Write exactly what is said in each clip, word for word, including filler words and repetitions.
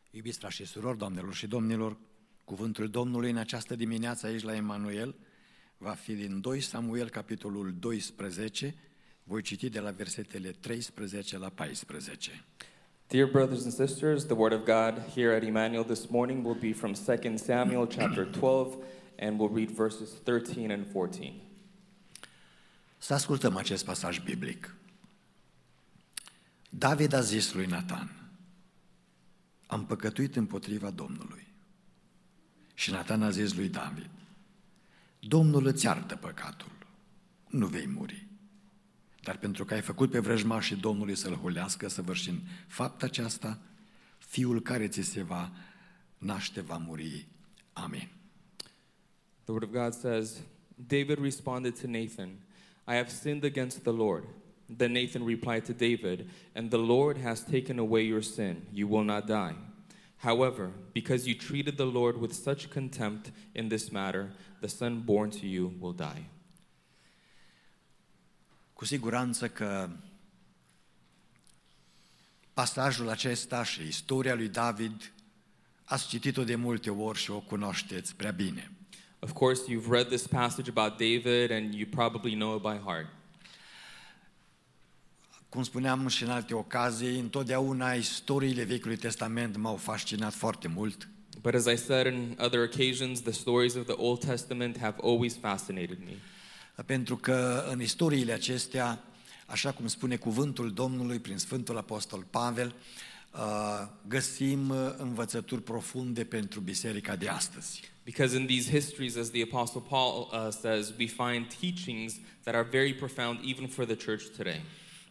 Iubiți frați și surori, doamnelor și domnilor, cuvântul Domnului în această dimineață aici la Emanuel va fi din doi Samuel, capitolul doisprezece, voi citi de la versetele treisprezece la paisprezece. Dear brothers and sisters, the word of God here at Emmanuel this morning will be from Second Samuel chapter twelve, and we'll read verses thirteen and fourteen. Să ascultăm acest pasaj biblic. David a zis lui Natan: am păcătuit împotriva Domnului. Și Natan a zis lui David: Domnul îți iartă păcatul, nu vei muri. Dar pentru că ai făcut pe vrăjmașii Domnului să-l hulească, săvârșind fapta aceasta, fiul care ți se va naște va muri. Amin. The word of God says, David responded to Nathan, I have sinned against the Lord. Then Nathan replied to David, and the Lord has taken away your sin. You will not die. However, because you treated the Lord with such contempt in this matter, the son born to you will die. Cu siguranță că pasajul acesta și istoria lui David ați citit-o de multe ori și o cunoașteți prea bine. Of course, you've read this passage about David and you probably know it by heart. Cum spuneam și în alte ocazii, întotdeauna istoriile Vechiului Testament m-au fascinat foarte mult. But as I said in other occasions, the stories of the Old Testament have always fascinated me. Pentru că în istoriile acestea, așa cum spune cuvântul Domnului prin Sfântul Apostol Pavel, găsim învățături profunde pentru biserica de astăzi. Because in these histories, as the Apostle Paul uh, says, we find teachings that are very profound even for the church today.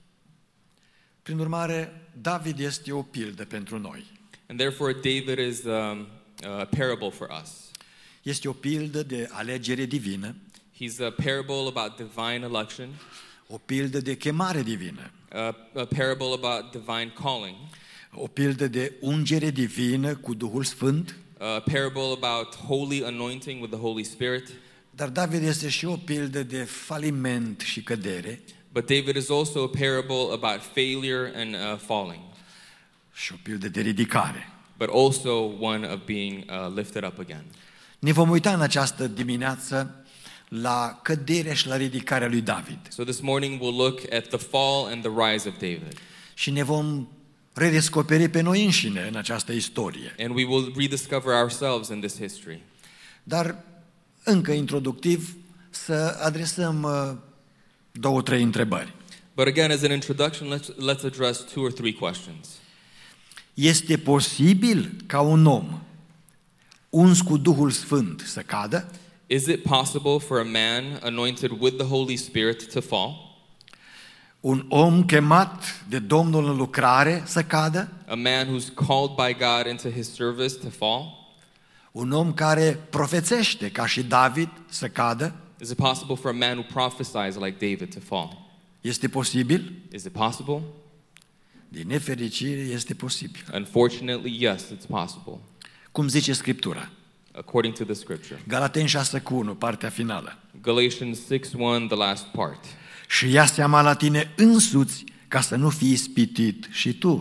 Prin urmare, David este o pildă pentru noi. And therefore, David is um, a parable for us. Este o pildă de alegere divină. He's a parable about divine election. O pildă de chemare divină. A, a parable about divine calling. O pildă de ungere divină cu Duhul Sfânt. A parable about holy anointing with the Holy Spirit. Dar David este și o pildă de faliment și cădere. But David is also a parable about failure and uh, falling. Și o pildă de ridicare. But also one of being uh, lifted up again. Ne vom uita în această dimineață la căderea și la ridicarea lui David. So this morning we'll look at the fall and the rise of David. Și ne vom redescoperi pe noi înșine în această istorie. And we will rediscover ourselves in this history. Dar încă introductiv să adresăm uh, două, trei întrebări. But again, as an introduction, let's, let's address two or three questions. Este posibil ca un om uns cu Duhul Sfânt să cadă? Is it possible for a man anointed with the Holy Spirit to fall? Un om chemat de Domnul în lucrare să cadă? A man who's called by God into his service to fall? Un om care profețește ca și David să cadă? Is it possible for a man who prophesies like David to fall? Este posibil? Is it possible? Din nefericire este posibil. Unfortunately, yes, it's possible. Cum zice Scriptura? According to the scripture. Galateni șase unu, partea finală. Galatians six one, the last part. Și ia seama la tine însuți ca să nu fii ispitit și tu.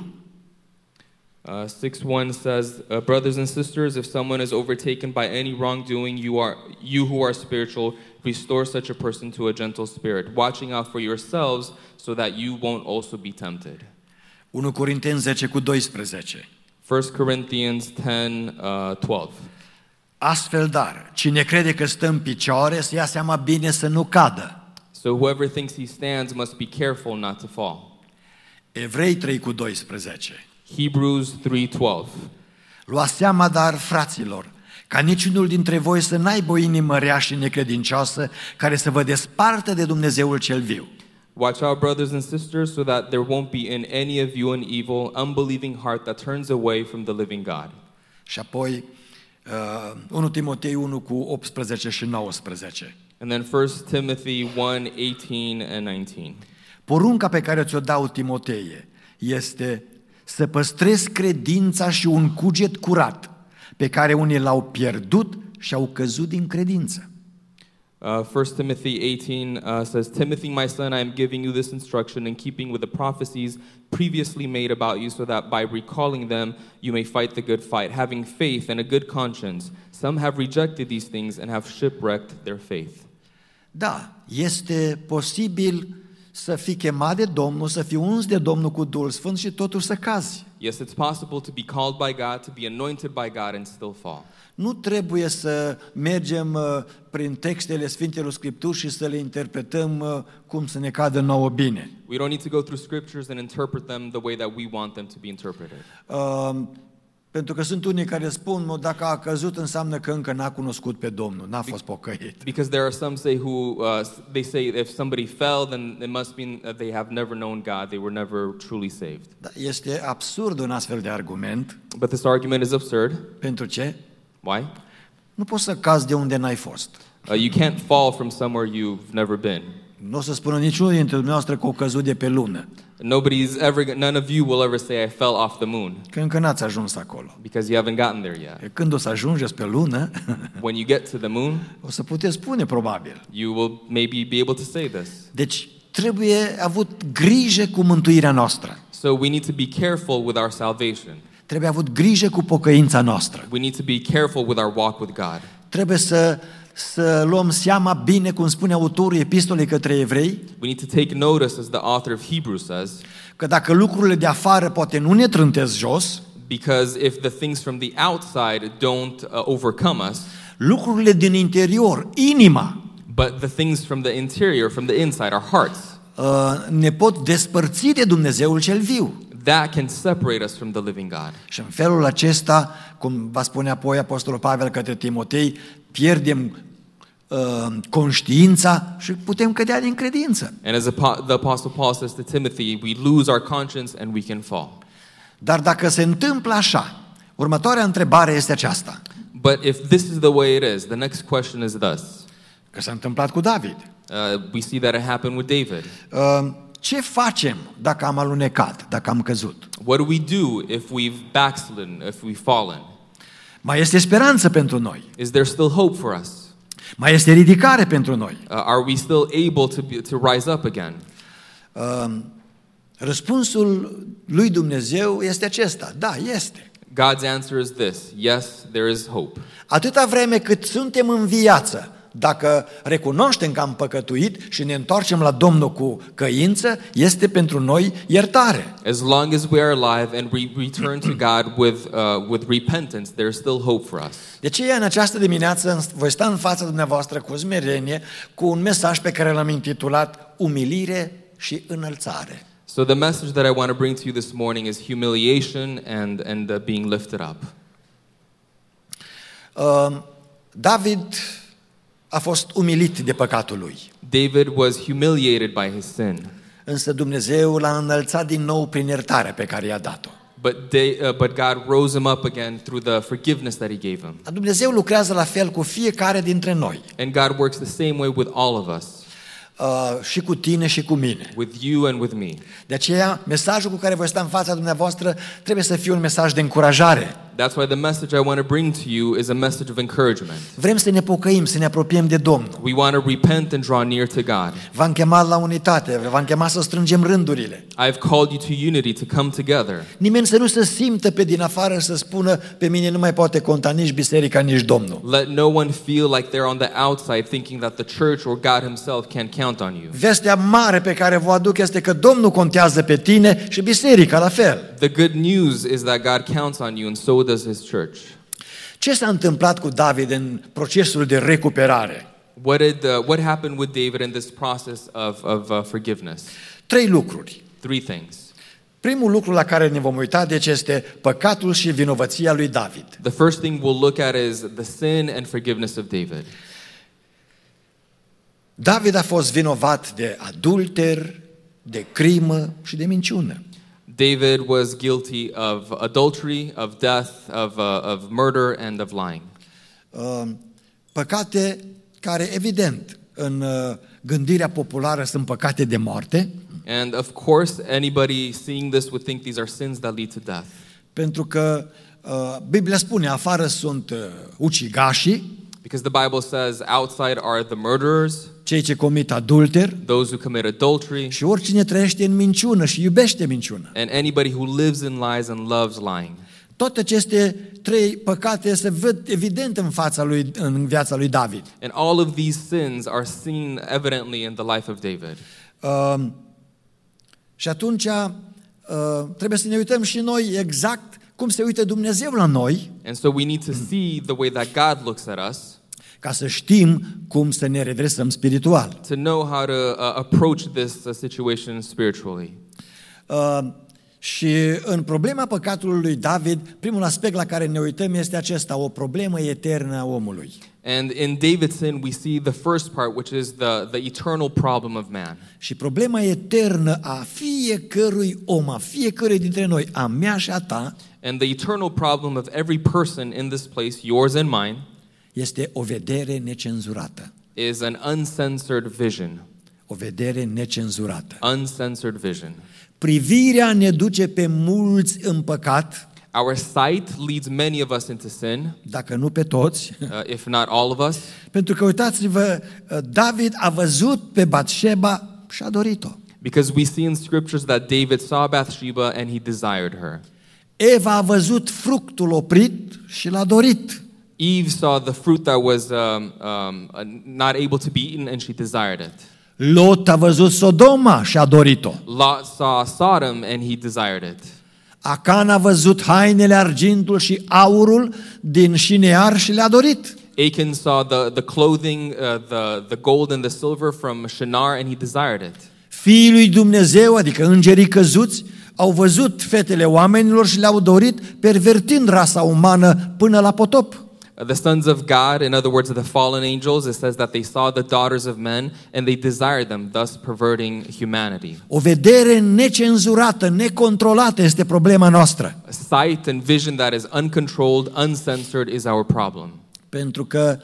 Uh, six one says, uh, brothers and sisters, if someone is overtaken by any wrongdoing, you are you who are spiritual, restore such a person to a gentle spirit, watching out for yourselves so that you won't also be tempted. unu Corinteni zece cu doisprezece. First Corinthians ten, uh, twelve. Astfel dar, cine crede că stă în picioare, să ia seama bine să nu cadă. So whoever thinks he stands must be careful not to fall. Evrei trei cu doisprezece. Hebrews three twelve. Luați seama dar, fraților, ca niciunul dintre voi să n-aibă o inimă rea și necredincioasă care să vă despartă de Dumnezeul cel viu. Watch out, brothers and sisters, so that there won't be in any of you an evil, unbelieving heart that turns away from the living God. Și apoi uh, unu Timotei unu cu optsprezece și nouăsprezece. And then First Timothy one eighteen and nineteen. Porunca pe care ți-o dau, Timoteie, este să păstrezi credința și un cuget curat, pe care unii l-au pierdut și au căzut din credință. Uh, First Timothy eighteen uh, says, Timothy, my son, I am giving you this instruction in keeping with the prophecies previously made about you, so that by recalling them you may fight the good fight, having faith and a good conscience. Some have rejected these things and have shipwrecked their faith. Da, este posibil să fii chemat de Domnul, să fii uns de Domnul cu Duhul Sfânt și totuși să cazi. Yes, it's possible to be called by God, to be anointed by God and still fall. Nu trebuie să mergem uh, prin textele Sfintelor Scripturi și să le interpretăm uh, cum să ne cadă nouă bine. We don't need to go through scriptures and interpret them the way that we want them to be interpreted. Uh, pentru că sunt unii care spun, mă, dacă a căzut înseamnă că încă n-a cunoscut pe Domnul, n-a fost pocăit. Because there are some say who uh, they say if somebody fell, then it must mean that they have never known God, they were never truly saved. Da, este absurd un astfel de argument. But this argument is absurd. Pentru ce? Why? Nu poți să cazi de unde n-ai fost. Uh, you can't fall from somewhere you've never been. Nu o să spună niciunul dintre dumneavoastră că o căzut de pe lună. Nobody's ever, none of you will ever say I fell off the moon. Că încă n-ați ajuns acolo. Because you haven't gotten there yet. Când o să ajungeți pe lună, When you get to the moon, o să puteți spune probabil. you will maybe be able to say this. Deci trebuie avut grijă cu mântuirea noastră. So we need to be careful with our salvation. Trebuie avut grijă cu pocăința noastră. We need to be careful with our walk with God. Trebuie să să luăm seama bine, cum spune autorul epistolei către evrei, We need to take notice, as the author of Hebrews says, că dacă lucrurile de afară poate nu ne trântesc jos, because if the things from the outside don't uh, overcome us, lucrurile din interior, inima, but the things from the interior, from the inside, our hearts, uh, ne pot despărți de Dumnezeul cel viu. that can separate us from the living God. Și în felul acesta, cum va spune apoi Apostolul Pavel către Timotei, pierdem uh, conștiința și putem cădea din credință. And as the Apostle Paul says to Timothy, we lose our conscience and we can fall. Dar dacă se întâmplă așa, următoarea întrebare este aceasta. But if this is the way it is, the next question is thus. Că s-a întâmplat cu David. Uh, we see that it happened with David. Uh, ce facem dacă am alunecat, dacă am căzut? What do we do if we've backslidden, if we've fallen? Mai este speranță pentru noi. Is there still hope for us? Mai este ridicare pentru noi. Uh, are we still able to be, to rise up again? Uh, răspunsul lui Dumnezeu este acesta. Da, este. God's answer is this. Yes, there is hope. Atâta vreme cât suntem în viață, dacă recunoaștem că am păcătuit și ne întoarcem la Domnul cu căință, este pentru noi iertare. As long as we are alive and we return to God with uh, with repentance, there is still hope for us. De aceea, în această dimineață, voi sta în fața dumneavoastră cu smerenie, cu un mesaj pe care l-am intitulat Umilire și înălțare. So the message that I want to bring to you this morning is humiliation and and uh, being lifted up. Uh, David a fost umilit de păcatul lui. David was humiliated by his sin. Însă Dumnezeu l-a înălțat din nou prin iertarea pe care i-a dat-o. But they, uh, but God rose him up again through the forgiveness that he gave him. Dumnezeu lucrează la fel cu fiecare dintre noi. And God works the same way with all of us. Uh, și cu tine și cu mine. With you and with me. De aceea, mesajul cu care voi sta în fața dumneavoastră trebuie să fie un mesaj de încurajare. That's why the message I want to bring to you is a message of encouragement. Vrem să ne pocăim, să ne apropiem de Domnul. We want to repent and draw near to God. V-am chemat la unitate, v-am chemat să strângem rândurile. I've called you to unity, to come together. Nimeni să nu se simtă pe din afară să spună, pe mine nu mai poate conta nici biserica, nici Domnul. Let no one feel like they're on the outside thinking that the church or God himself can't count on you. Vestea mare pe care vă aduc este că Domnul contează pe tine și biserica la fel. The good news is that God counts on you and so does his church. Ce s-a întâmplat cu David în procesul de recuperare? What did uh, what happened with David in this process of of uh, forgiveness? Trei lucruri. Three things. Primul lucru la care ne vom uita deci este păcatul și vinovăția lui David. The first thing we'll look at is the sin and forgiveness of David. David a fost vinovat de adulter, de crimă și de minciună. David was guilty of adultery, of death, of uh, of murder and of lying. Uh, păcate care evident în uh, gândirea populară sunt păcate de moarte. And of course, anybody seeing this would think these are sins that lead to death. Pentru că uh, Biblia spune, afară sunt uh, ucigașii, Because the Bible says outside are the murderers, cei ce comit adulter those who commit adultery, și oricine trăiește în minciună și iubește minciună. and anybody who lives in lies and loves lying. Toate aceste trei păcate se văd evident în fața lui, în viața lui David. And all of these sins are seen evidently in the life of David. Uh, și atunci uh, trebuie să ne uităm și noi exact cum se uită Dumnezeu la noi, And so we need to see the way that God looks at us, ca să știm cum să ne redresăm spiritual. to know how to uh, approach this uh, situation spiritually. Uh, și în problema păcatului lui David, primul aspect la care ne uităm este acesta, o problemă eternă a omului. And in David's sin, we see the first part, which is the, the eternal problem of man. Și problema eternă a fiecărui om, a fiecărui dintre noi, a mea și a ta, And the eternal problem of every person in this place, yours and mine, este o vedere necenzurată. is an uncensored vision. O vedere necenzurată. Uncensored vision. Privirea ne duce pe mulți în păcat, Our sight leads many of us into sin, dacă nu pe toți, uh, if not all of us, pentru că uitați-vă, David a văzut pe Batșeba și a dorit-o. because we see in scriptures that David saw Bathsheba and he desired her. Eva a văzut fructul oprit și l-a dorit. Eve saw the fruit that was um, um, uh, not able to be eaten and she desired it. Lot a văzut Sodoma și a dorit-o. Lot saw Sodom and he desired it. Acan a văzut hainele, argintul și aurul din Șinear și le-a dorit. Achan saw the, the clothing, uh, the, the gold and the silver from Shinar and he desired it. Fiii lui Dumnezeu, adică îngerii căzuți, au văzut fetele oamenilor și le-au dorit, pervertind rasa umană până la potop. Uh, The sons of God, in other words, the fallen angels, it says that they saw the daughters of men and they desired them, thus perverting humanity. O vedere necenzurată, necontrolată este problema noastră. A sight and vision that is uncontrolled, uncensored is our problem. Pentru că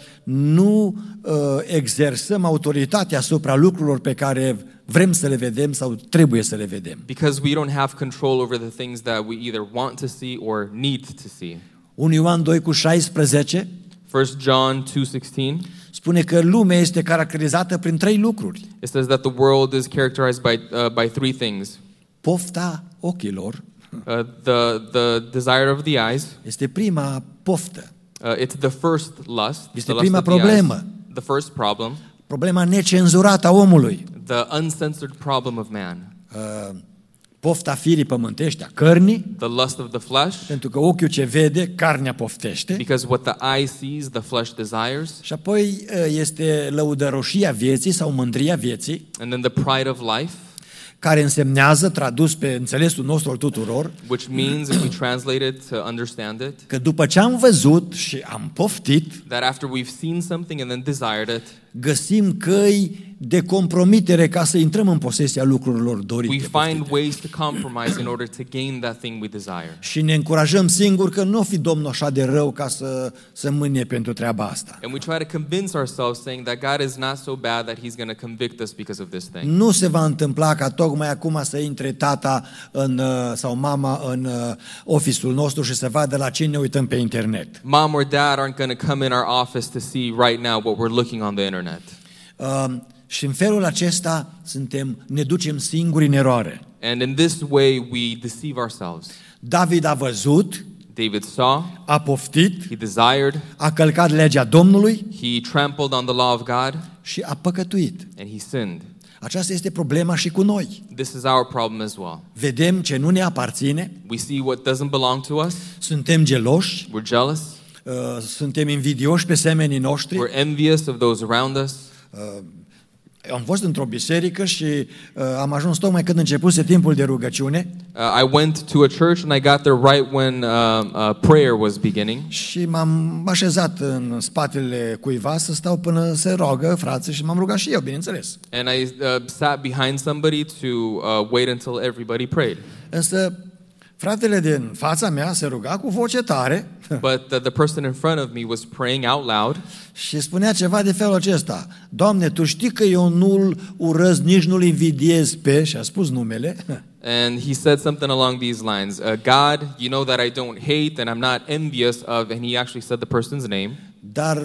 nu uh, exersăm autoritatea asupra lucrurilor pe care vrem să le vedem sau trebuie să le vedem. Because we don't have control over the things that we either want to see or need to see. unu Ioan doi cu șaisprezece First John two sixteen, spune că lumea este caracterizată prin trei lucruri. it says that the world is characterized by, uh, by three things. Pofta ochilor Uh, the, the desire of the eyes, este prima poftă, uh, it's the first lust, Este the lust prima of the eyes, problemă. the first problem, problema necenzurată a omului. the uncensored problem of man, Uh, pofta firii pământești, a cărnii, the lust of the flesh, pentru că ochiul ce vede, carnea poftește. because what the eye sees, the flesh desires, Și apoi uh, este lăudăroșia vieții sau mândria vieții, and then the pride of life, care însemnează, tradus pe înțelesul nostru al tuturor, which means, if we translate it to understand it, că după ce am văzut și am poftit, that after we've seen something and then desired it, găsim căi de compromitere ca să intrăm în posesia lucrurilor we dorite. find poftite. ways to compromise in order to gain that thing we desire. Și ne încurajăm singuri că nu o fi Domnul așa de rău ca să, să mânie pentru treaba asta. And we try to convince ourselves saying that God is not so bad that he's going to convict us because of this thing. Nu se va întâmpla ca tocmai acum să intre tata în, sau mama în office-ul nostru și să vadă la ce ne uităm pe internet. Mom or dad aren't going to come in our office to see right now what we're looking on the internet. Uh, și în felul acesta suntem, ne ducem singuri în eroare. And in this way we deceive ourselves. David a văzut, David saw, a poftit, he desired, a călcat legea Domnului he trampled on the law of God, și a păcătuit. and he sinned. Aceasta este problema și cu noi. This is our problem as well. Vedem ce nu ne aparține, We see what doesn't belong to us, suntem geloși, we're jealous, uh, suntem invidioși pe semenii noștri. we're envious of those around us. Uh, am fost într-o biserică și uh, am ajuns tocmai când începuse timpul de rugăciune Uh, I went to a church and I got there right when uh, uh, prayer was beginning. și m-am așezat în spatele cuiva să stau până se roagă frații și m-am rugat și eu, bineînțeles. And I uh, sat behind somebody to uh, wait until everybody prayed. Însă fratele din fața mea se ruga cu voce tare But the, the person in front of me was praying out loud. și spunea ceva de felul acesta: Doamne, Tu știi că eu nu-l urăz, nici nu-l invidiez pe, și a spus numele, And he said something along these lines. Uh, God, you know that I don't hate and I'm not envious of, and he actually said the person's name. dar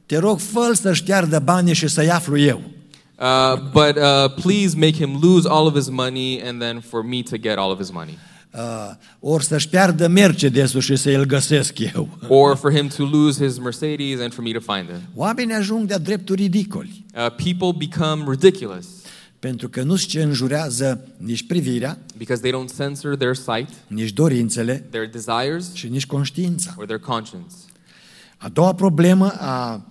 te rog, fă-l să șteardă banii și să-i aflu eu. Uh, but uh, please make him lose all of his money and then for me to get all of his money. Uh, ori să-și piardă Mercedes-ul și să îl găsesc eu. Or for him to lose his Mercedes and for me to find it. Oamenii ajung de-a dreptul ridicoli. Uh, people become ridiculous Pentru că nu-și cenjurează nici privirea, because they don't censor their sight, nici dorințele their desires, și nici conștiința. or their conscience. A doua problemă a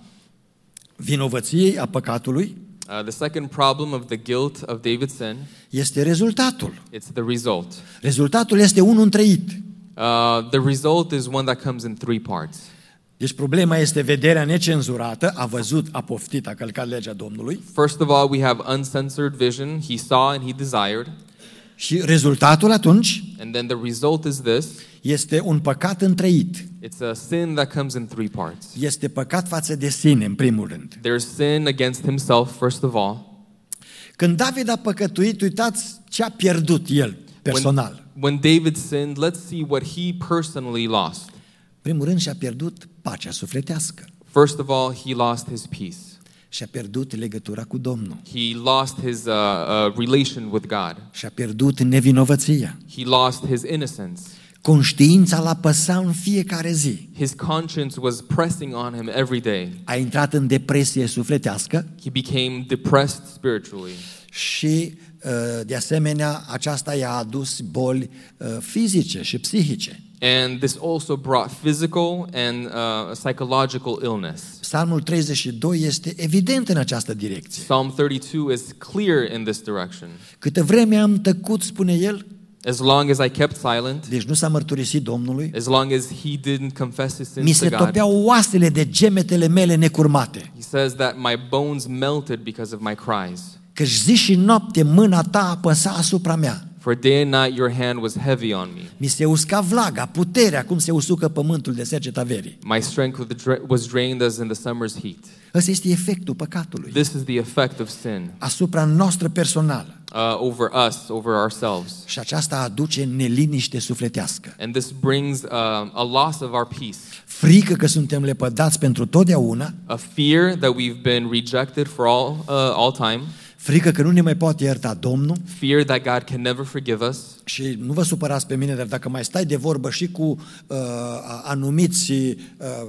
vinovăției, a păcatului, Uh, the second problem of the guilt of David's sin, este rezultatul. it's the result. Rezultatul este unul întreit. Uh, the result is one that comes in three parts. Deci problema este vederea necenzurată, a văzut, a poftit, a călcat legea Domnului. First of all, we have uncensored vision. He saw and he desired. Și rezultatul atunci And then the result is this. este un păcat întreit. It's a sin that comes in three parts. Este păcat față de sine, în primul rând. There's sin against himself, first of all. Când David a păcătuit, uitați ce a pierdut el personal. When, when David sinned, let's see what he personally lost. În primul rând și-a pierdut pacea sufletească. First of all, he lost his peace. Și-a pierdut legătura cu Domnul. He lost his uh, uh, relation with God. Și-a pierdut nevinovăția. He lost his innocence. Conștiința l-a păsat în fiecare zi. His conscience was pressing on him every day. A intrat în depresie sufletească He became depressed spiritually. și, de asemenea, aceasta i-a adus boli fizice și psihice. And this also brought physical and uh, psychological illness. Psalmul treizeci și doi este evident în această direcție. Psalm thirty-two is clear in this direction. Câtă vreme am tăcut, spune el, As long as I kept silent, deci nu s-a mărturisit Domnului, as long as he didn't confess his mi sins se to God, topeau oasele de gemetele mele necurmate. he says that my bones melted because of my cries. Căci zi și noapte mâna ta apăsa asupra mea. For day and night your hand was heavy on me. Mi se usca vlaga, puterea, cum se usucă pământul de seceta verii. My strength was drained as in the summer's heat. Ăsta este efectul păcatului This is the effect of sin asupra noastră personală. uh, over us, over ourselves. Și aceasta aduce neliniște sufletească. And this brings uh, a loss of our peace. Frică că suntem lepădați pentru totdeauna, A fear that we've been rejected for all, uh, all time. frică că nu ne mai poate ierta Domnul. Fear that God can never forgive us. Și nu vă supărați pe mine, dar dacă mai stai de vorbă și cu uh, anumiți uh,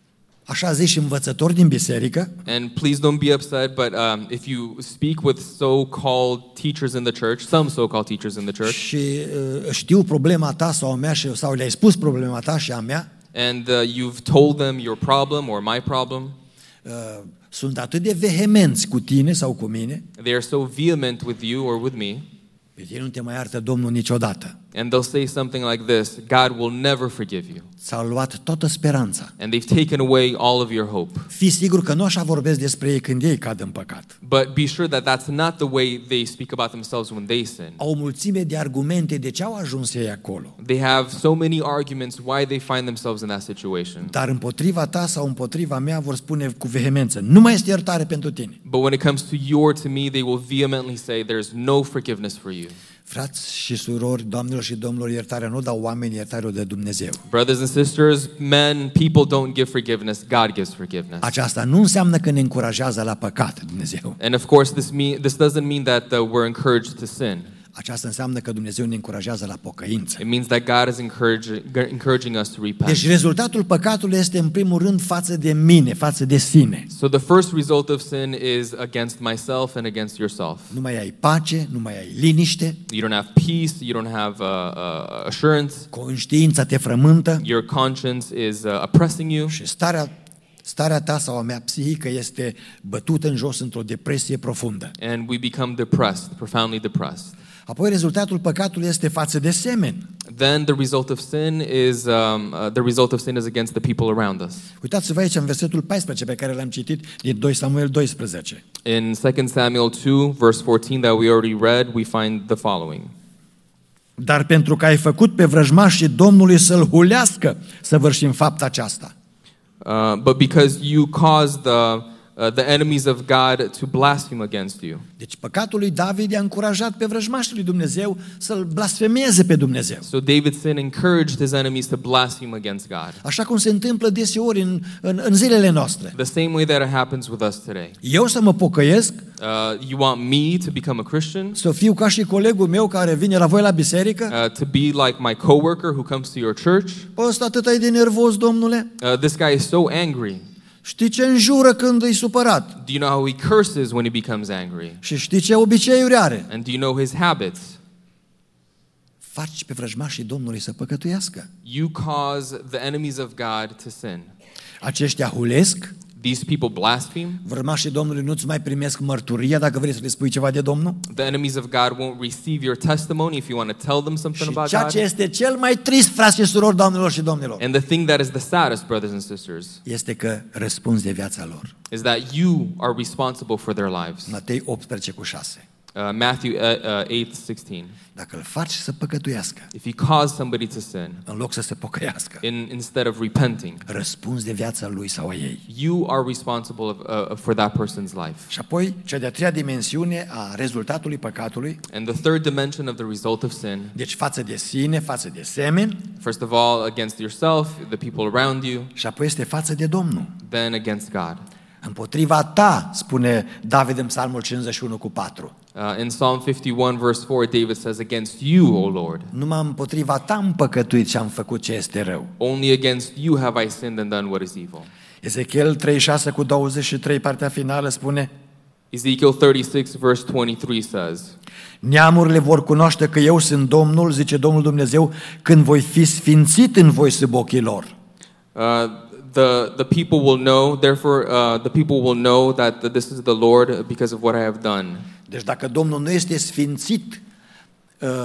așa ziși învățători din biserică, And please don't be upset, but um, if you speak with so-called teachers in the church, some so-called teachers in the church, și uh, știu problema ta sau a mea și, sau le-ai spus problema ta și a mea, and uh, you've told them your problem or my problem, uh, sunt atât de vehemenți cu tine sau cu mine, they are so vehement with you or with me, pe tine nu te mai iartă Domnul niciodată. and they'll say something like this: God will never forgive you. S-au luat toată speranța. And they've taken away all of your hope. Fii sigur că nu așa vorbesc despre ei când ei cad în păcat. But be sure that that's not the way they speak about themselves when they sin. Au o mulțime de argumente de ce au ajuns ei acolo. They have so many arguments why they find themselves in that situation. Dar împotriva ta sau împotriva mea vor spune cu vehemență: nu mai este iertare pentru tine. But when it comes to you or to me, they will vehemently say there's no forgiveness for you. Frați și surori, doamnelor și domnilor, iertarea nu dau oameni, iertarea o de Dumnezeu. Brothers and sisters, men, people don't give forgiveness. God gives forgiveness. Aceasta nu înseamnă că ne încurajează la păcat, Dumnezeu. And of course, this mean this doesn't mean that uh, we're encouraged to sin. Aceasta înseamnă că Dumnezeu ne încurajează la pocăință. It means that God is encouraging encouraging us to repent. Deci rezultatul păcatului este în primul rând față de mine, față de sine. So the first result of sin is against myself and against yourself. Nu mai ai pace, nu mai ai liniște, You don't have peace. You don't have uh, uh, assurance. conștiința te frământă Your conscience is uh, oppressing you. și starea Starea ta sau a mea psihică este bătută în jos într-o depresie profundă. And we become depressed, profoundly depressed. Apoi rezultatul păcatului este față de semeni. Then the result of sin is um, uh, the result of sin is against the people around us. Uitați-vă aici în versetul paisprezece pe care l-am citit din doi Samuel doisprezece. In Second Samuel two, verse fourteen, that we already read, we find the following. Dar pentru că ai făcut pe vrăjmașii Domnului să-l hulească, să vârșim fapta aceasta. Uh, but because you caused the uh, the enemies of God to blaspheme against you. Deci păcatul lui David i-a încurajat pe vrăjmașii lui Dumnezeu să-l blasfemeze pe Dumnezeu. So David's sin encouraged his enemies to blaspheme against God. Așa cum se întâmplă deseori în, în, în zilele noastre. The same way that it happens with us today. Eu să mă pocăiesc, Uh, you want me to become a Christian? să fiu ca și colegul meu care vine la voi la biserică? Uh, to be like my coworker who comes to your church? Ăsta atât e de nervos, domnule. Uh, this guy is so angry. Știi ce înjură când e supărat? Do you know how he curses when he becomes angry? Și știi ce obiceiuri are? And do you know his habits? Faci pe vrăjmașii Domnului să păcătuiască. You cause the enemies of God to sin. Aceștia hulesc, These people blaspheme. vrăjmașii Domnului nu-ți mai primesc mărturia dacă vrei să le spui ceva de Domnul. The enemies of God won't receive your testimony if you want to tell them something Și about ceea God. ce este cel mai trist, frați și surori, doamnelor și domnilor, And the thing that is the saddest, brothers and sisters, este că răspunzi de viața lor. is that you are responsible for their lives. Matei optsprezece cu șase. Uh, Matthew uh, uh, eight sixteen. Dacă îl faci să păcătuiască, If you cause somebody to sin, în loc să se pocăiască, in, instead of repenting, răspunzi de viața lui sau a ei. you are responsible of, uh, for that person's life. Și apoi, cea de-a treia dimensiune a rezultatului păcatului, And the third dimension of the result of sin, deci față de sine, față de semeni, first of all, against yourself, the people around you, și apoi este față de Domnul. then against God. Împotriva ta, spune David în Psalmul cincizeci și unu cu patru. Uh, in Psalm fifty-one, verse four, David says, against you, O Lord, Numai împotriva ta am păcătuit și am făcut ce este rău. only against you have I sinned and done what is evil. Ezechiel treizeci și șase cu douăzeci și trei, partea finală, spune: Ezekiel thirty-six, verse twenty-three says, Neamurile vor cunoaște că eu sunt Domnul, zice Domnul Dumnezeu, când voi fi sfințit în voi sub ochii lor. uh, the, the people will know, therefore uh, the people will know that this is the Lord because of what I have done. Deci dacă Domnul nu este sfințit uh,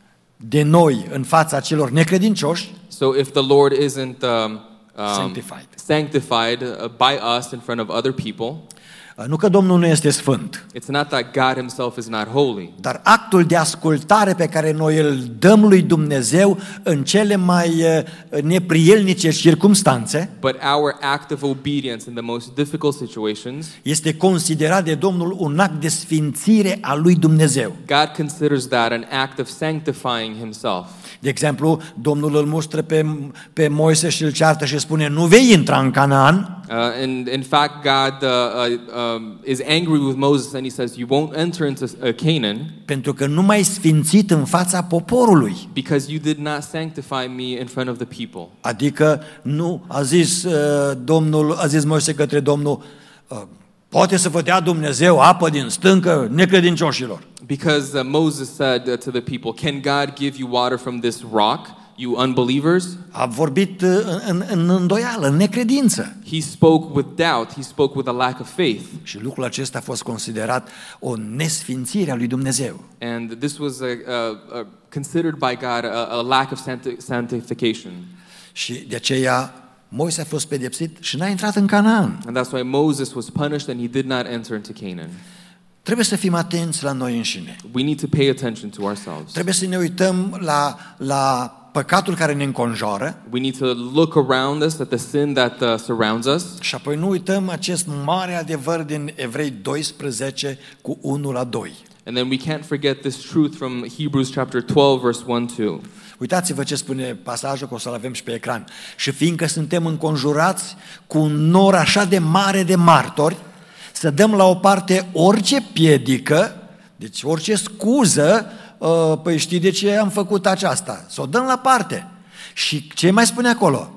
de noi în fața celor necredincioși, So if the Lord isn't um, um, Sanctified. sanctified uh, by us in front of other people, uh, nu că Domnul nu este sfânt, it's not that God himself is not holy, dar actul de ascultare pe care noi îl dăm lui Dumnezeu în cele mai uh, neprielnice circumstanțe but our act of obedience in the most difficult situations, este considerat de Domnul un act de sfințire a lui Dumnezeu. God considers that an act of sanctifying himself. De exemplu, Domnul îl mustră pe, pe Moise și îl ceartă și spune: nu vei intra în Canaan, Uh, and in fact, God uh, uh, um, is angry with Moses and he says, you won't enter into uh, Canaan pentru că nu m-ai sfințit în fața poporului. because you did not sanctify me in front of the people. Adică nu a zis uh, Domnul, a zis Moise către Domnul: uh, poate să vă dea Dumnezeu apă din stâncă necredincioșilor. Because uh, Moses said uh, to the people, can God give you water from this rock, you unbelievers? A vorbit uh, în, în îndoială, în necredință. He spoke with doubt. He spoke with a lack of faith. Și lucrul acesta a fost considerat o nesfințire a lui Dumnezeu. And this was a, a, a considered by God a, a lack of sancti- sanctification. Și de aceea Moise a fost pedepsit și n-a intrat în Canaan. And that's why Moses was punished and he did not enter into Canaan. Trebuie să fim atenți la noi înșine. We need to pay attention to ourselves. Trebuie să ne uităm la, la păcatul care ne înconjoară We need to look around us at the sin that uh, surrounds us. și apoi nu uităm acest mare adevăr din Evrei doisprezece cu unu la doi. And then we can't forget this truth from Hebrews chapter twelve, verse one two. Uitați-vă ce spune pasajul, că o să-l avem și pe ecran. Și fiindcă suntem înconjurați cu un nor așa de mare de martori, să dăm la o parte orice piedică, deci orice scuză, uh, păi știi de ce am făcut aceasta, să o dăm la parte. Și ce mai spune acolo?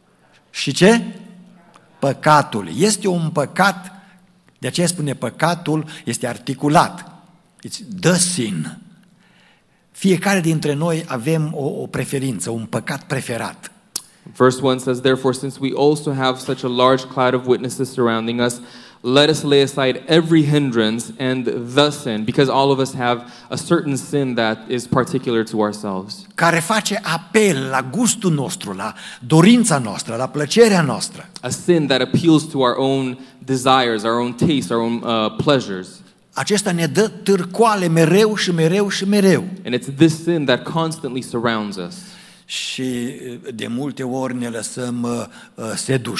Și ce? Păcatul. Este un păcat, de aceea spune păcatul, este articulat. It's the sin. Fiecare dintre noi avem o, o preferință, un păcat preferat. Verse one says, therefore, since we also have such a large cloud of witnesses surrounding us, let us lay aside every hindrance and the sin, because all of us have a certain sin that is particular to ourselves, Care face apel la gustul nostru, la dorința noastră, la plăcerea noastră. a sin that appeals to our own desires, our own tastes, our own uh, pleasures. Acesta ne dă târcoale mereu și mereu și mereu. And it's this sin that constantly surrounds us. Și de multe ori ne lăsăm uh, uh, seduși.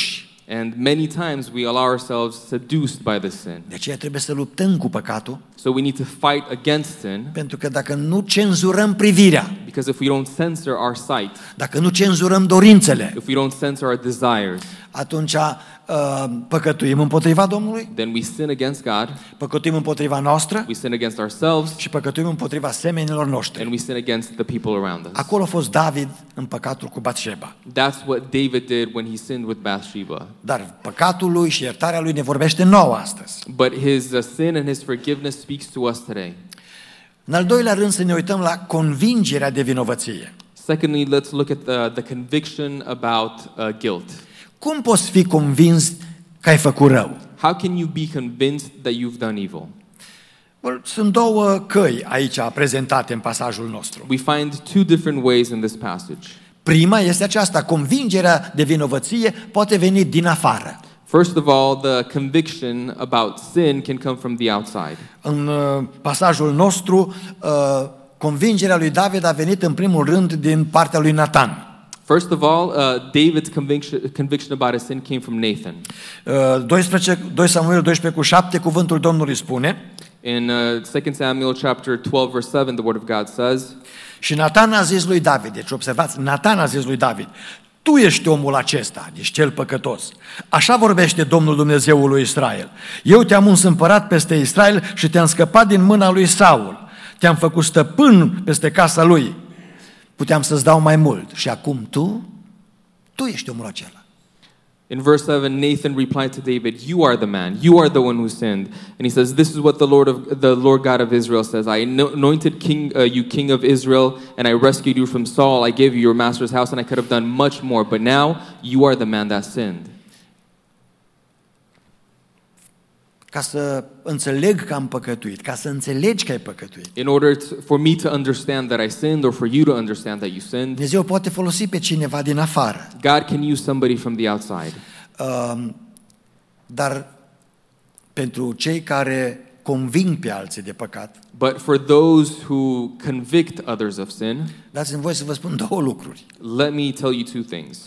And many times we allow ourselves seduced by this sin. De aceea trebuie să luptăm cu păcatul, So we need to fight against sin, pentru că dacă nu cenzurăm privirea, because if we don't censor our sight, dacă nu cenzurăm dorințele, if we don't censor our desires, atunci uh, păcătuim împotriva Domnului, then we sin against God, păcătuim împotriva noastră we sin against ourselves, și păcătuim împotriva semenilor and noștri. we sin against the people around us. Acolo a fost David în păcatul cu Batșeba. That's what David did when he sinned with Bathsheba. Dar păcatul lui și iertarea lui ne vorbește nouă astăzi. But his uh, sin and his forgiveness speaks to us today. În al doilea rând să ne uităm la convingerea de vinovăție. Secondly, let's look at the, the conviction about uh, guilt. Cum poți fi convins că ai făcut rău? How can you be convinced that you've done evil? Well, sunt două căi aici prezentate în pasajul nostru. We find two different ways in this passage. Prima este aceasta, convingerea de vinovăție poate veni din afară. First of all, the conviction about sin can come from the outside. În uh, pasajul nostru, uh, convingerea lui David a venit în primul rând din partea lui Natan. First of all, uh, David's conviction, conviction about his sin came from Nathan. Uh, doisprezece, doi Samuel doisprezece cu șapte, cuvântul Domnului spune: In uh, Second Samuel chapter twelve verse seven, the word of God says, și Natan a zis lui David, deci observați, Natan a zis lui David: tu ești omul acesta, deci cel păcătos. Așa vorbește Domnul Dumnezeul lui Israel. Eu te-am uns împărat peste Israel și te-am scăpat din mâna lui Saul. Te-am făcut stăpân peste casa lui. Puteam să-ți dau mai mult. Și acum tu, tu ești omul acela. in verse seven, Nathan replied to David, "You are the man. You are the one who sinned." And he says, "This is what the Lord of the Lord God of Israel says: I anointed king uh, you king of Israel, and I rescued you from Saul. I gave you your master's house, and I could have done much more. But now you are the man that sinned." Ca să înțeleg că am păcătuit, ca să înțelegi că ai păcătuit. In order to, for me to understand that I sinned, or for you to understand that you sinned, Dumnezeu poate folosi pe cineva din afară. God can use somebody from the outside. Um, dar pentru cei care conving pe alții de păcat, But for those who convict others of sin, dați-mi voie să vă spun două lucruri. let me tell you two things.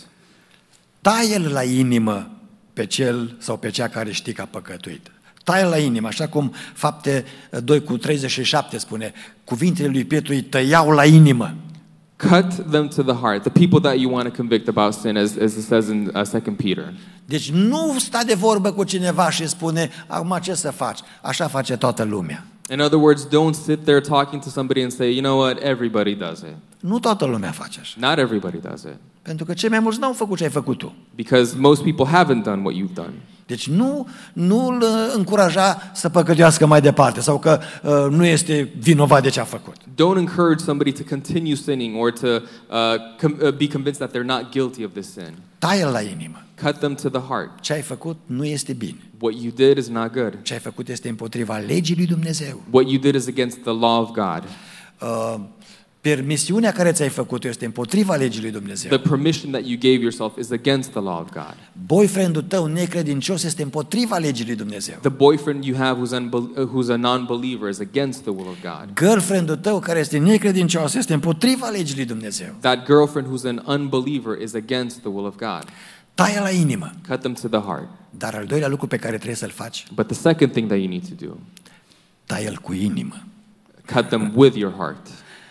Taie-l la inimă pe cel sau pe cea care știi că a păcătuit. Taie-l la inimă, așa cum Fapte doi cu treizeci și șapte spune, cuvintele lui Petru îi tăiau la inimă. Cut them to the heart. The people that you want to convict about sin, as, as it says in uh, Second Peter. Deci nu sta de vorbă cu cineva și spune, acum ce să faci? Așa face toată lumea. In other words, don't sit there talking to somebody and say, you know what, everybody does it. Nu toată lumea face așa. Not everybody does it. Pentru că cei mai mulți n-au făcut ce ai făcut tu. Because most people haven't done what you've done. Deci nu, nu îl încuraja să păcătuiască mai departe sau că uh, nu este vinovat de ce a făcut. Don't encourage somebody to continue sinning or to uh, com- uh, be convinced that they're not guilty of this sin. Taie-l la inimă. Cut them to the heart. Ce ai făcut nu este bine. What you did is not good. Ce ai făcut este împotriva legii lui Dumnezeu. What you did is against the law of God. Uh, permisiunea care ți-ai făcut este împotriva legii lui Dumnezeu. The permission that you gave yourself is against the law of God. Boyfriendul tău necredincios este împotriva legii lui Dumnezeu. The boyfriend you have who's, unbel- uh, who's a non-believer is against the will of God. Girlfriendul tău care este necredincios este împotriva legii lui Dumnezeu. That girlfriend who's an unbeliever is against the will of God. Taie la inimă. Cut them to the heart. Dar al doilea lucru pe care trebuie să-l faci, But the second thing that you need to do, taie-l cu inimă. cut them with your heart.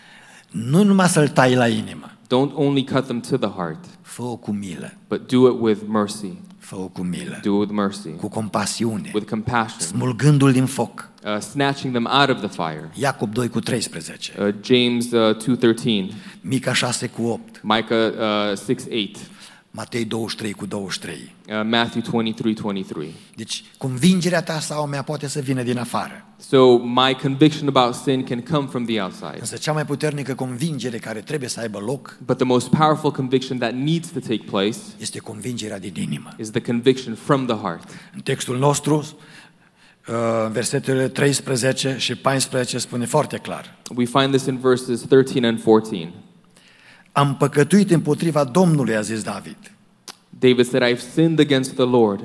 Nu numai să-l tai la inimă, Don't only cut them to the heart, fă-o cu milă, but do it with mercy. fă-o cu milă, Do it with mercy, cu compasiune, with compassion, smulgându-l din foc. uh, snatching them out of the fire. Iacob doi cu treisprezece, Uh, James uh, two thirteen, Mica șase cu opt, Micah uh, six eight, Matei douăzeci și trei cu douăzeci și trei. uh, Matthew twenty-three twenty-three. Deci convingerea ta sau a mea poate să vină din afară. So my conviction about sin can come from the outside. Însă cea mai puternică convingere care trebuie să aibă loc But the most powerful conviction that needs to take place este convingerea din inimă. is the conviction from the heart. În textul nostru, uh, versetele treisprezece și paisprezece spune foarte clar. We find this in verses thirteen and fourteen. Am păcătuit împotriva Domnului, a zis David. David said, "I've sinned against the Lord."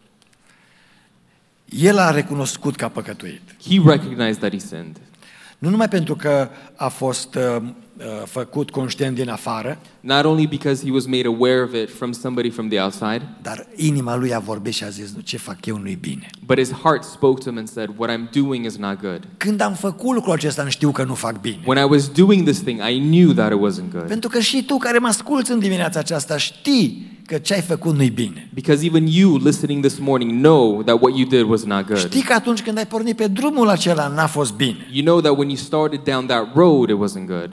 El a recunoscut că a păcătuit. He recognized that he sinned. Nu numai pentru că a fost uh, făcut conștient din afară, not only because he was made aware of it from somebody from the outside, dar inima lui a vorbit și a zis, nu, ce fac eu nu-i bine. but his heart spoke to him and said, what I'm doing is not good. Când am făcut lucrul acesta, nu știu că nu fac bine. When I was doing this thing, I knew that it wasn't good. Pentru că și tu care mă asculți în dimineața aceasta știi că ce ai făcut nu-i bine. Because even you listening this morning know that what you did was not good. Știi că atunci când ai pornit pe drumul acela n-a fost bine. You know that when you started down that road, it wasn't good.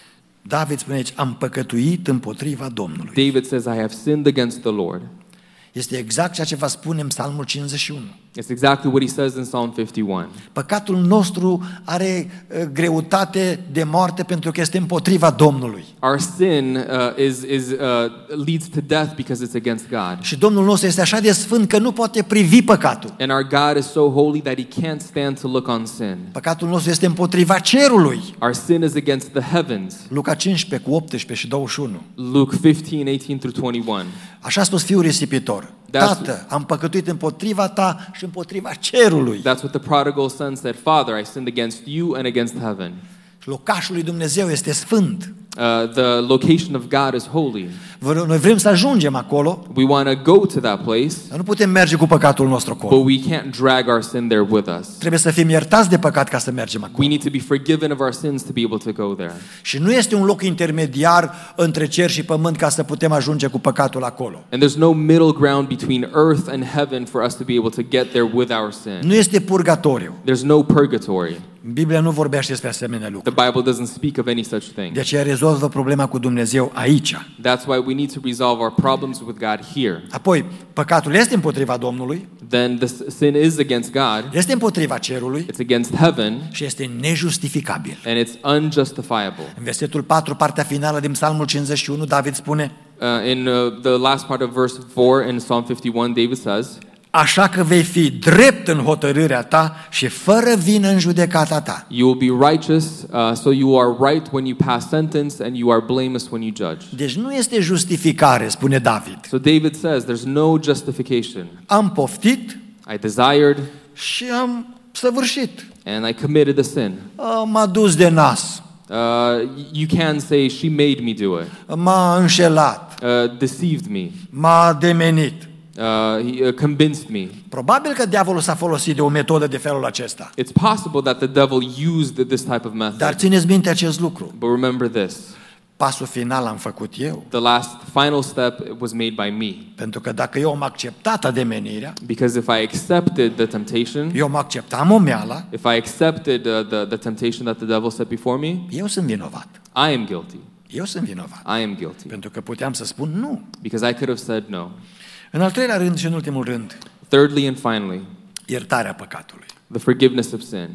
David spune aici, am păcătuit împotriva Domnului. David says, I have sinned against the Lord. Este exact ceea ce va spune în Psalmul cincizeci și unu. It's exactly what he says in Psalm fifty-one. Păcatul nostru are uh, greutate de moarte pentru că este împotriva Domnului. Our sin uh, is, is, uh, leads to death because it's against God. Și Domnul nostru este așa de sfânt că nu poate privi păcatul. And our God is so holy that he can't stand to look on sin. Păcatul nostru este împotriva cerului. Our sin is against the heavens. Luca cincisprezece cu optsprezece și douăzeci și unu. Luke fifteen, eighteen through twenty-one. Așa a spus fiul risipitor. Tată, am păcătuit împotriva ta și împotriva cerului. That's what the prodigal son said. Father, I sinned against you and against heaven. Locașul lui Dumnezeu este sfânt. Uh, the location of God is holy. Noi vrem să ajungem acolo. We want to go to that place. Dar nu putem merge cu păcatul nostru acolo. But we can't drag our sin there with us. Trebuie să fim iertați de păcat ca să mergem acolo. We need to be forgiven of our sins to be able to go there. Și nu este un loc intermediar între cer și pământ ca să putem ajunge cu păcatul acolo. And there's no middle ground between earth and heaven for us to be able to get there with our sin. Nu este purgatoriu. There's no purgatory. Biblia nu vorbește despre asemenea lucruri. The Bible doesn't speak of any such thing. De aceea rezolvă problema cu Dumnezeu aici. That's why we need to resolve our problems with God here. Apoi, păcatul este împotriva Domnului, Then the sin is against God, este împotriva cerului it's against heaven, și este nejustificabil. and it's unjustifiable. În versetul patru, partea finală din Psalmul cincizeci și unu, David spune: Uh, in uh, the last part of verse four in Psalm fifty-one, David says, așa că vei fi drept în hotărârea ta și fără vină în judecata ta. you will be righteous, uh, so you are right when you pass sentence, and you are blameless when you judge. Deci nu este justificare, spune David. So David says, there's no justification. Am poftit I desired, și am săvârșit. and I committed the sin. M-a dus de nas, Uh, you can say, she made me do it, m-a înșelat, uh, deceived me, m-a demenit. uh, he uh, convinced me. Probabil că diavolul s-a folosit de o metodă de felul acesta. It's possible that the devil used this type of method. Dar țineți minte acest lucru. But remember this. Pasul final am făcut eu. The last final step was made by me. Pentru că dacă eu am acceptat ademenirea, Because if I accepted the temptation, eu am acceptat momeala, if I accepted uh, the, the temptation that the devil set before me, eu sunt vinovat. I am guilty. Eu sunt vinovat. I am guilty. Pentru că puteam să spun nu. Because I could have said no. În al treilea rând și în ultimul rând, Thirdly and finally, iertarea păcatului. the forgiveness of sin.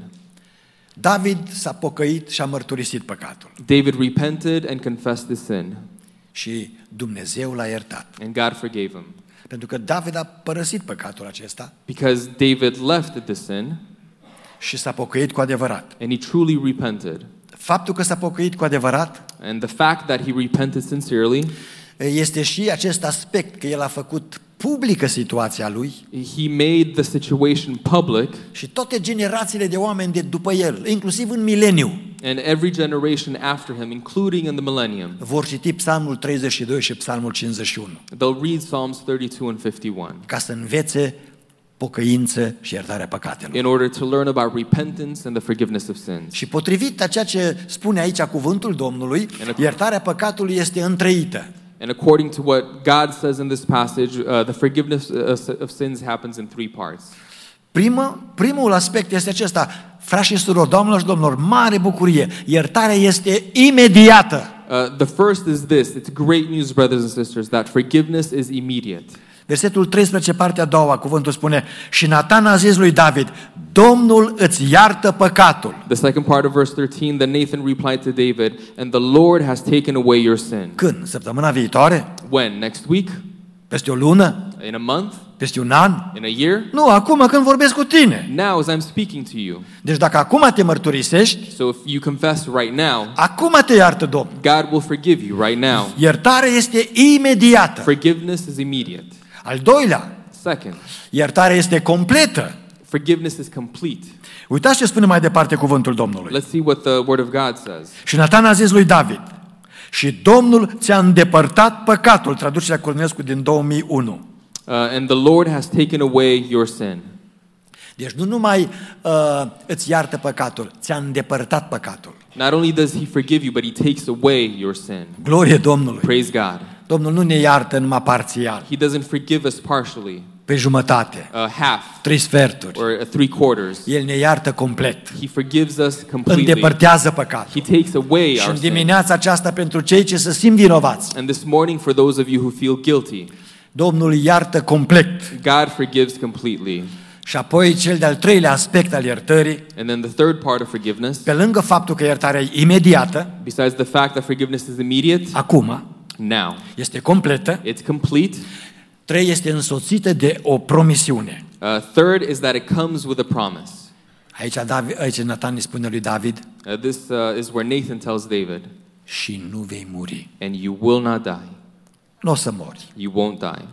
David s-a pocăit și a mărturisit păcatul. David repented and confessed his sin, Și Dumnezeu l-a iertat. and God forgave him. Pentru că David a părăsit păcatul acesta Because David left the sin, și s-a pocăit cu adevărat. and he truly repented. Faptul că s-a pocăit cu adevărat And the fact that he repented sincerely, este și acest aspect că el a făcut publică situația lui he made the situation public, și toate generațiile de oameni de după el, inclusiv în mileniu, and every generation after him, including in the millennium, vor citi Psalmul treizeci și doi și Psalmul cincizeci și unu they'll read Psalms thirty-two and fifty-one ca să învețe pocăință și iertarea păcatelor. in order to learn about repentance and the forgiveness of sins. Și potrivit a ceea ce spune aici cuvântul Domnului, iertarea păcatului este întreită. And according to what God says in this passage, uh, the forgiveness uh, of sins happens in three parts. Primă, primul aspect este acesta, frați și surori, doamnelor și domnilor, mare bucurie, iertarea este imediată. Uh, the first is this. It's great news, brothers and sisters, that forgiveness is immediate. Versetul treisprezece, partea a doua, cuvântul spune: și Natan a zis lui David, Domnul îți iartă păcatul. The second part of verse thirteen, then Nathan replied to David, and the Lord has taken away your sin. Când? Săptămâna viitoare? When? Next week? Peste o lună? In a month? Peste un an? In a year? Nu, acum când vorbesc cu tine. Now as I'm speaking to you. Deci dacă acum te mărturisești, So if you confess right now, acum te iartă Domnul. God will forgive you right now. Iertarea este imediată. Forgiveness is immediate. Al doilea, Second, iertarea este completă. Forgiveness is complete. Uitați ce spune mai departe cuvântul Domnului. Let's see what the word of God says. Și Natan a zis lui David: și Domnul ți-a îndepărtat păcatul, traducerea Cornilescu din două mii unu. Uh, and the Lord has taken away your sin. Deci nu numai uh, îți iartă păcatul, ți-a îndepărtat păcatul. Not only does he forgive you, but he takes away your sin. Glorie Domnului. Praise God. Domnul nu ne iartă numai parțial, He doesn't forgive us partially, pe jumătate, uh, half, trei sferturi. or uh, three quarters. El ne iartă complet. He forgives us completely. Îndepărtează păcatul. He takes away Și our în sin. dimineața aceasta, pentru cei ce se simt vinovați, And this morning, for those of you who feel guilty, Domnul iartă complet. God forgives completely. Și apoi cel de-al treilea aspect al iertării, And then the third part of forgiveness, pe lângă faptul că iertarea e imediată, besides the fact that forgiveness is immediate, acum, now, este completă. it's complete. Trei, este însoțită de o promisiune. Uh, third is that it comes with a promise. Aici, David, aici Natan îi spune lui David: Uh, this uh, is where Nathan tells David, și nu vei muri. and you will not die. Nu o să mori. You won't die.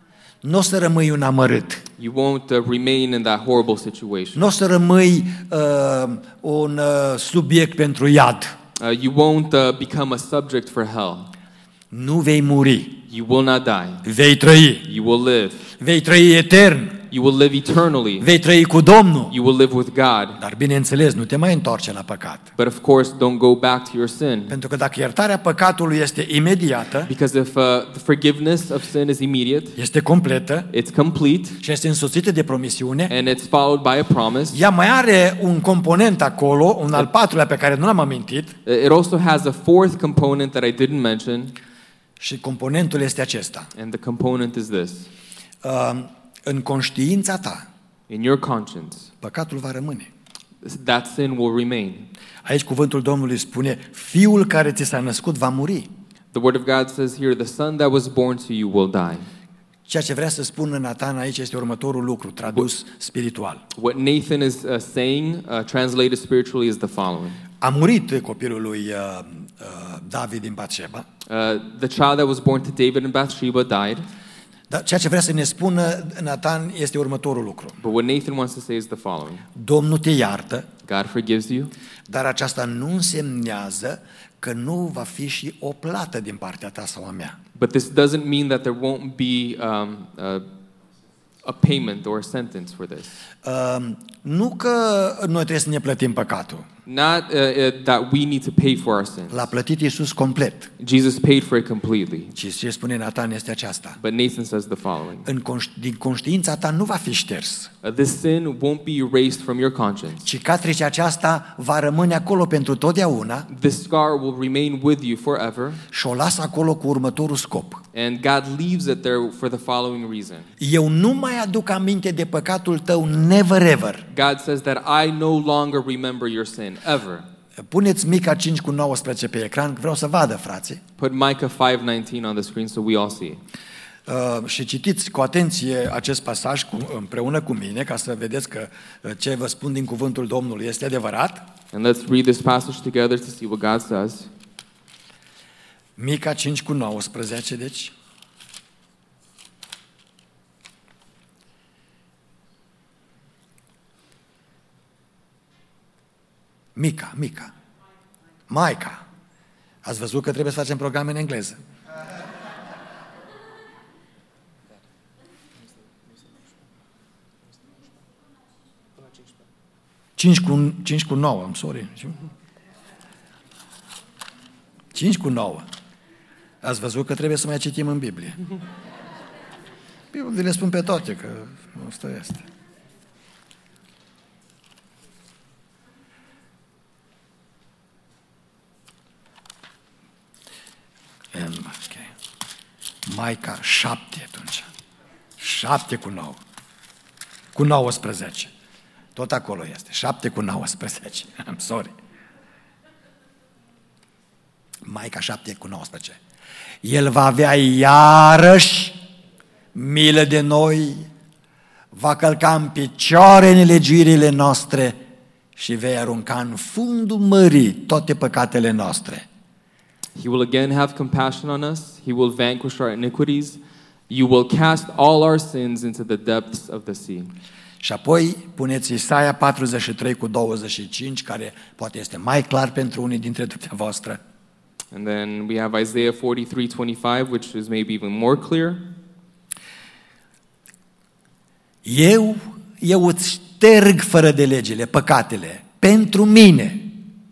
Nu o să rămâi un amărât. You won't uh, remain in that horrible situation. Nu o să rămâi uh, un uh, subiect pentru iad. Uh, you won't uh, become a subject for hell. Nu vei muri. You will not die. Vei trăi. You will live. Vei trăi etern. You will live eternally. Vei trăi cu Domnul. You will live with God. Dar bineînțeles, nu te mai întoarce la păcat. But of course, don't go back to your sin. Pentru că dacă iertarea păcatului este imediată, Because if uh, the forgiveness of sin is immediate, este completă it's complete, și este însoțită de promisiune, and it's followed by a promise, ea mai are un component acolo, un al patrulea pe care nu l-am amintit, it also has a fourth component that I didn't mention, și componentul este acesta. and the component is this. Uh, în conștiința ta, In your conscience, păcatul va rămâne. that sin will remain. Aici cuvântul Domnului spune: fiul care ți s-a născut va muri. The word of God says here, the son that was born to you will die. Ceea ce vrea să spună Natan aici este următorul lucru, tradus spiritual. What Nathan is uh, saying, uh, translated spiritually, is the following. A murit copilul lui uh, uh, David din Batșeba, Uh, the child that was born to David in Bathsheba died, dar ceea ce vrea să ne spună Natan este următorul lucru. but what Nathan wants to say is the following. Domnul te iartă, God forgives you, dar aceasta nu însemnează că nu va fi și o plată din partea ta sau a mea. but this doesn't mean that there won't be um, uh, a payment or a sentence for this. Uh, nu că noi trebuie să ne plătim păcatul. Not uh, uh, that we need to pay for our sins. L-a plătit Iisus complet. Jesus paid for it completely. Și ce spune Natan este aceasta: But Nathan says the following. în conș- din conștiința ta nu va fi șters, Uh, this sin won't be erased from your conscience. ci catricea aceasta va rămâne acolo pentru totdeauna This scar will remain with you forever, și o lasă acolo cu următorul scop. and God leaves it there for the following reason. Eu nu mai aduc aminte de păcatul tău, never ever. God says that I no longer remember your sin, ever. Puneți Mica cinci cu nouăsprezece pe ecran, vreau să vadă, frații. Put Micah five nineteen on the screen so we all see. Uh, și citiți cu atenție acest pasaj cu, împreună cu mine, ca să vedeți că uh, ce vă spun din cuvântul Domnului este adevărat. And let's read this passage together to see what God says. Mica cinci cu nouăsprezece, deci. Mica, Mica. Maica. Ați văzut că trebuie să facem programe în engleză. cinci cu, cinci cu nouă, I'm sorry. cinci cu nouă. Ați văzut că trebuie să mai citim în Biblie. Eu vi le spun pe toate, că asta este. Okay. Maica șapte atunci. șapte cu nouă. Cu nouăsprezece. Tot acolo este. șapte cu nouăsprezece. I'm sorry. Maica șapte cu nouăsprezece. El va avea iarăși milă de noi, va călca în picioare nelegiuirile noastre și vei arunca în fundul mării toate păcatele noastre. He will again have compassion on us. He will vanquish our iniquities. You will cast all our sins into the depths of the sea. Și apoi puneți Isaia patruzeci și trei cu douăzeci și cinci, care poate este mai clar pentru unii dintre dumneavoastră. And then we have Isaiah forty-three twenty-five, which is maybe even more clear. Eu, eu îți șterg fără de legile, păcatele, pentru mine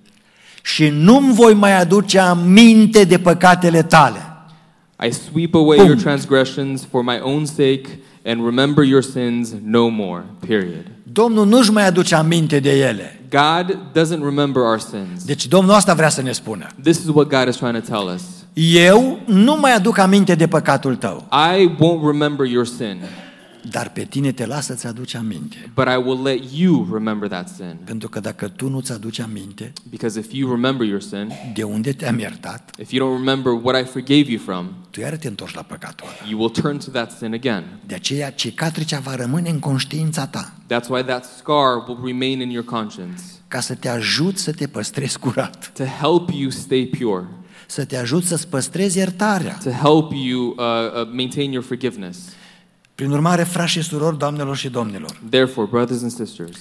și nu-mi voi mai aduce aminte de păcatele tale. I sweep away Punct. your transgressions for my own sake and remember your sins no more. Period. Domnul nu-și mai aduce aminte de ele. God doesn't remember our sins. Deci Domnul asta vrea să ne spună. This is what God is trying to tell us. Eu nu mai aduc aminte de păcatul tău, I won't remember your sin, dar pe tine te las să-ți aduci aminte. but I will let you remember that sin. Pentru că dacă tu nu-ți aduci aminte Because if you remember your sin, de unde te-am iertat, if you don't remember what I forgave you from, tu iar te întorci la păcatul ăla. you will turn to that sin again. De aceea cicatricea va rămâne în conștiința ta, That's why that scar will remain in your conscience, ca să te ajut să te păstrezi curat, to help you stay pure, să te ajut să-ți păstrezi iertarea. to help you uh, uh, maintain your forgiveness. Prin urmare, frați și surori, doamnelor și domnilor, Therefore, brothers and sisters,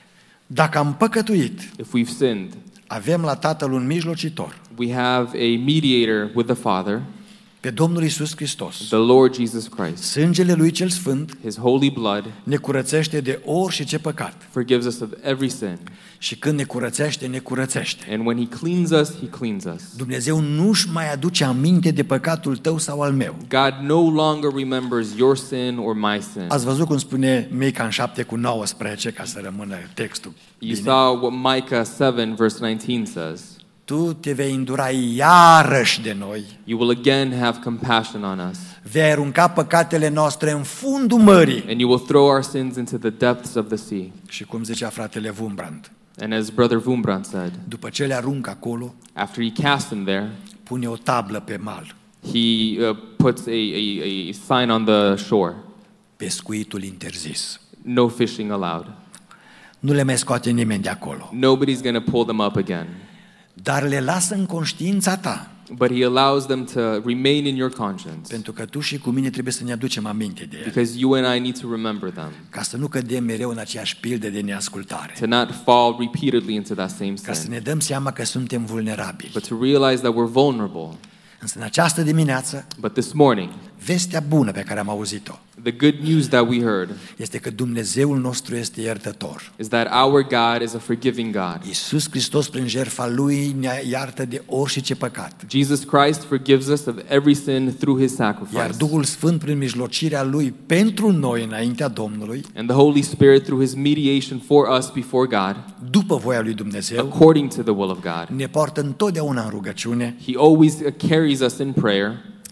dacă am păcătuit, if we've sinned, avem la Tatăl un mijlocitor, we have a mediator with the Father, pe Domnul Iisus Hristos. the Lord Jesus Christ. Sângele Lui cel Sfânt His holy blood ne curățește de orice păcat. forgives us of every sin. Și când ne curățește, ne curățește. And when He cleans us, He cleans us. Dumnezeu nu-și mai aduce aminte de păcatul tău sau al meu. God no longer remembers your sin or my sin. Ați văzut cum spune Mica în șapte cu nouăsprezece, ca să rămână textul You bine? saw what Micah seven verse nineteen says. Tu te vei îndura iarăși de noi, You will again have compassion on us, vei arunca păcatele noastre în fundul mării. and you will throw our sins into the depths of the sea. Și cum zicea fratele Wurmbrand, And as Brother Wurmbrand said, după ce le aruncă acolo, after he cast them there, pune o tablă pe mal, he uh, puts a, a, a sign on the shore. pescuitul interzis. No fishing allowed. Nu le mai scoate nimeni de acolo, Nobody's going to pull them up again. dar le lasă în conștiința ta, But he allows them to remain in your conscience, pentru că tu și cu mine trebuie să ne aducem aminte de ele, because you and I need to remember them, ca să nu cădem mereu în aceeași pildă de neascultare, to not fall repeatedly into that same ca să sin, ne dăm seama că suntem vulnerabili. but to realize that we're vulnerable. Însă în această dimineață, But this morning, vestea bună pe care am auzit-o the good news that we heard este că Dumnezeul nostru este iertător. is that our God is a forgiving God. Iisus Hristos, prin jertfa Lui, ne iartă de orice păcat. Jesus Christ forgives us of every sin through his Iar sacrifice. Duhul Sfânt, prin mijlocirea Lui, pentru noi, înaintea Domnului, And the Holy Spirit through his mediation for us before God, după voia Lui Dumnezeu, according to the will of God. ne poartă întotdeauna în rugăciune. He always uh, carries us in prayer.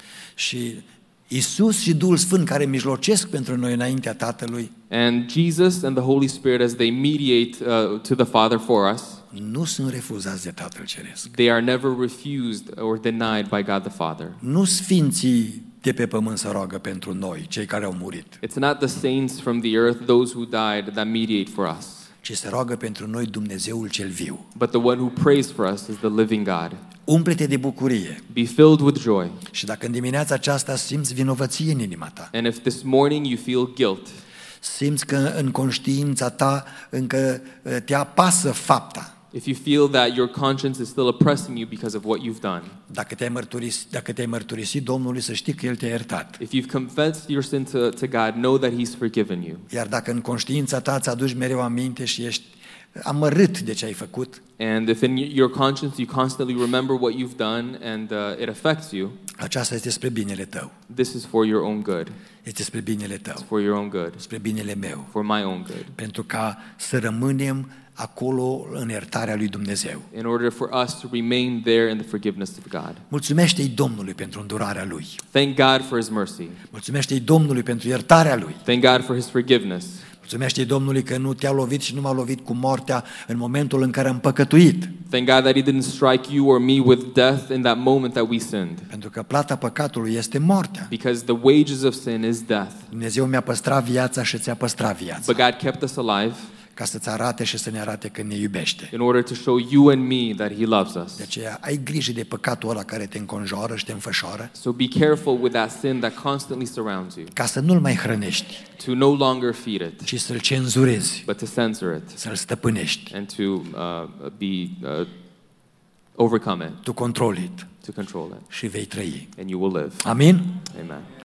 Și Iisus și Duhul Sfânt, care mijlocesc pentru noi înaintea Tatălui, And Jesus and the Holy Spirit, as they mediate uh, to the Father for us, nu sunt refuzați de Tatăl Ceresc. they are never refused or denied by God the Father. Nu sfinții de pe pământ să roagă pentru noi, cei care au murit, It's not the saints from the earth, those who died, that mediate for us, ci se roagă pentru noi Dumnezeul cel viu. but the one who prays for us is the living God. Umple-te de bucurie Be filled with joy. și dacă în dimineața aceasta simți vinovăție în inima ta, And if this morning you feel guilt, simți că în conștiința ta încă uh, te apasă fapta, if you feel that your conscience is still oppressing you because of what you've done, dacă te-ai mărturisit, dacă te-ai mărturisit Domnului, să știi că El te-a iertat. if you've confessed your sin to, to God, know that He's forgiven you. Iar dacă în conștiința ta îți aduci mereu aminte și ești amărât de ce ai făcut, And if in your conscience you constantly remember what you've done and uh, it affects you, aceasta este spre binele tău, this is for your own good. este spre binele It's tău, for your own good. spre binele meu, For my own good. pentru ca să rămânem acolo în iertarea lui Dumnezeu. In order for us to remain there in the forgiveness of God. Mulțumește-i Domnului pentru îndurarea Lui. Thank God for His mercy. Mulțumește-i Domnului pentru iertarea Lui. Thank God for His forgiveness. Mulțumește-i Domnului că nu te-a lovit și nu m-a lovit cu moartea în momentul în care am păcătuit. Thank God that He didn't strike you or me with death in that moment that we sinned. Pentru că plata păcatului este moartea. Because the wages of sin is death. Dumnezeu mi-a păstrat viața și ți-a păstrat But viața. God kept us alive. ca să-ți arate și să ne arate că ne iubește. in order to show you and me that He loves us. De aceea ai grijă de păcatul ăla care te înconjoară și te înfășoară, So be careful with that sin that constantly surrounds you, ca să nu-l mai hrănești, to no longer feed it, ci să-l cenzurezi, but to censor it să-l stăpânești. and to uh, be uh, overcome it, Tu controli it to control it, și vei trăi. and you will live. Amin? Amen.